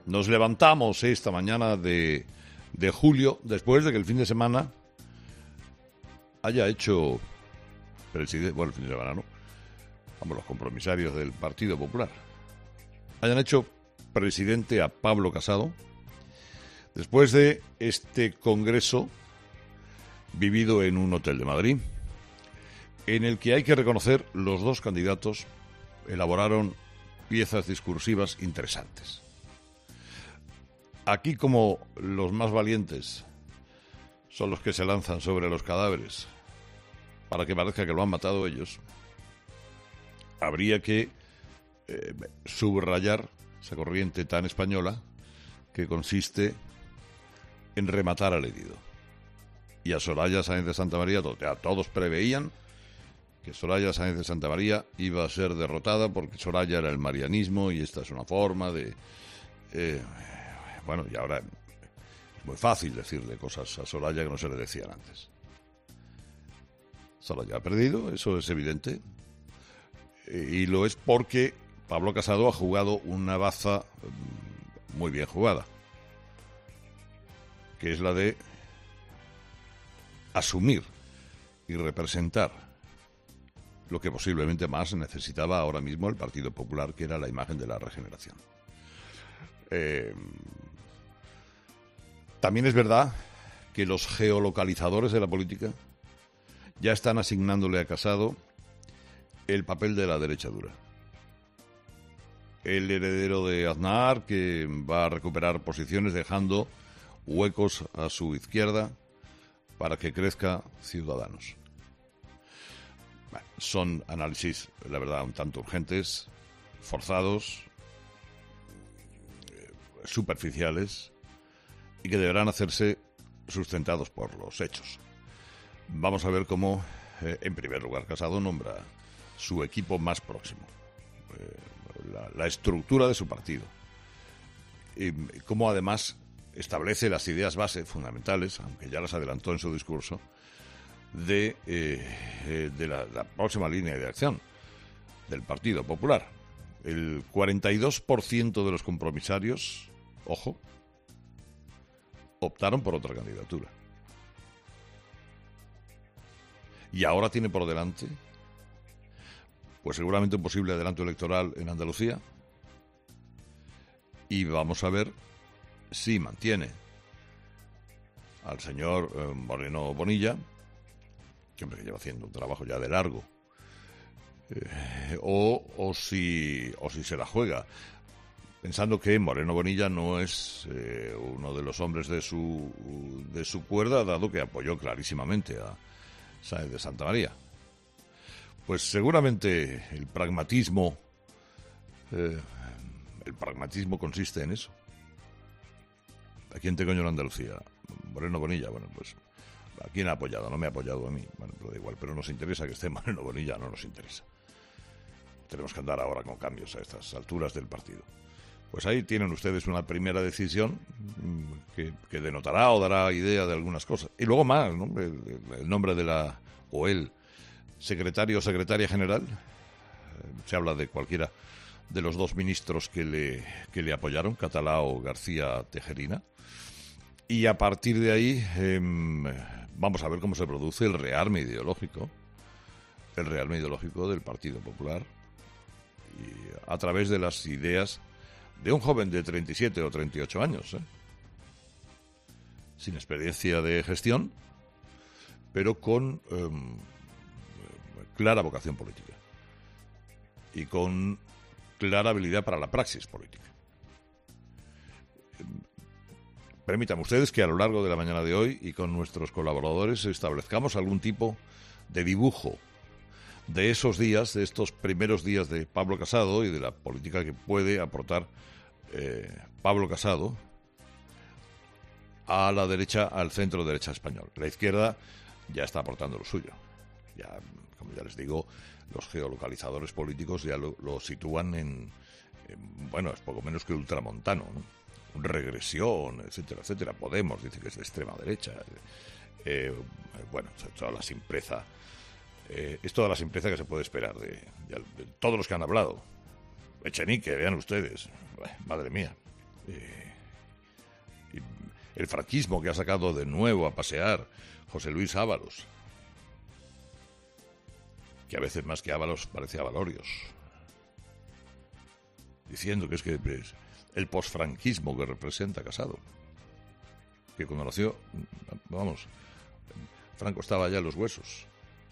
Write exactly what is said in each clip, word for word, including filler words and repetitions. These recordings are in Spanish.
Nos levantamos esta mañana de, de julio, después de que el fin de semana haya hecho presidente, bueno, el fin de semana no, vamos, los compromisarios del Partido Popular, hayan hecho presidente a Pablo Casado, después de este congreso vivido en un hotel de Madrid, en el que hay que reconocer los dos candidatos elaboraron piezas discursivas interesantes. Aquí, como los más valientes son los que se lanzan sobre los cadáveres para que parezca que lo han matado ellos, habría que eh, subrayar esa corriente tan española que consiste en rematar al herido. Y a Soraya Sáenz de Santamaría, ya todos preveían que Soraya Sáenz de Santamaría iba a ser derrotada porque Soraya era el marianismo y esta es una forma de... Eh, bueno, y ahora es muy fácil decirle cosas a Soraya que no se le decían antes. Soraya ha perdido, eso es evidente, y lo es porque Pablo Casado ha jugado una baza muy bien jugada, que es la de asumir y representar lo que posiblemente más necesitaba ahora mismo el Partido Popular, que era la imagen de la regeneración. Eh, también es verdad que los geolocalizadores de la política ya están asignándole a Casado el papel de la derecha dura. El heredero de Aznar, que va a recuperar posiciones dejando huecos a su izquierda para que crezca Ciudadanos. Bueno, son análisis, la verdad, un tanto urgentes, forzados, superficiales y que deberán hacerse sustentados por los hechos. Vamos a ver cómo, eh, en primer lugar, Casado nombra su equipo más próximo, eh, la, la estructura de su partido, y cómo además establece las ideas base fundamentales, aunque ya las adelantó en su discurso, de, eh, de la, la próxima línea de acción del Partido Popular. El cuarenta y dos por ciento de los compromisarios, ojo, optaron por otra candidatura. Y ahora tiene por delante, pues seguramente un posible adelanto electoral en Andalucía. Y vamos a ver si mantiene al señor eh, Moreno Bonilla, que hombre que lleva haciendo un trabajo ya de largo, eh, o, o, si, o si se la juega, pensando que Moreno Bonilla no es eh, uno de los hombres de su, de su cuerda, dado que apoyó clarísimamente a Sáenz de Santamaría. Pues seguramente el pragmatismo, eh, el pragmatismo consiste en eso. ¿A quién te coño en Andalucía? Moreno Bonilla, bueno, pues ¿a quién ha apoyado? No me ha apoyado a mí. Bueno, pero da igual, pero nos interesa que esté Moreno Bonilla, no nos interesa. Tenemos que andar ahora con cambios a estas alturas del partido. Pues ahí tienen ustedes una primera decisión que, que denotará o dará idea de algunas cosas. Y luego más, ¿no? El, el nombre de la, o el secretario o secretaria general, se habla de cualquiera de los dos ministros que le, que le apoyaron, Catalá o García Tejerina. Y a partir de ahí eh, vamos a ver cómo se produce el rearme ideológico, el rearme ideológico del Partido Popular, y a través de las ideas de un joven de treinta y siete o treinta y ocho años, ¿eh? sin experiencia de gestión, pero con eh, clara vocación política y con clara habilidad para la praxis política. Permítanme ustedes que a lo largo de la mañana de hoy y con nuestros colaboradores establezcamos algún tipo de dibujo de esos días, de estos primeros días de Pablo Casado y de la política que puede aportar eh, Pablo Casado a la derecha, al centro derecha español. La izquierda ya está aportando lo suyo. Ya, como ya les digo, los geolocalizadores políticos ya lo, lo sitúan en, en, bueno, es poco menos que ultramontano, ¿no? Regresión, etcétera, etcétera. Podemos dice que es de extrema derecha. Eh, bueno, toda la simpleza, eh, es toda la simpleza que se puede esperar de, de, de todos los que han hablado. Echenique, vean ustedes, madre mía, Eh, el franquismo que ha sacado de nuevo a pasear José Luis Ábalos, que a veces más que Ábalos parece Avalorios, diciendo que es que es el posfranquismo que representa Casado, que cuando nació, vamos, Franco estaba ya en los huesos.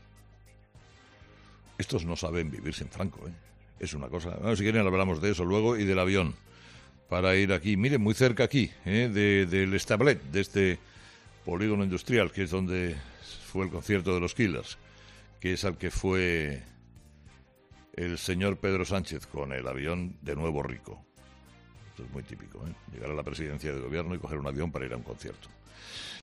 Estos no saben vivir sin Franco, ¿eh? Es una cosa... Bueno, si quieren hablamos de eso luego y del avión, para ir aquí, miren, muy cerca aquí, ¿eh? de, del Establet, de este polígono industrial, que es donde fue el concierto de los Killers, que es al que fue el señor Pedro Sánchez con el avión de nuevo rico. Esto es muy típico, ¿eh? Llegar a la presidencia del gobierno y coger un avión para ir a un concierto.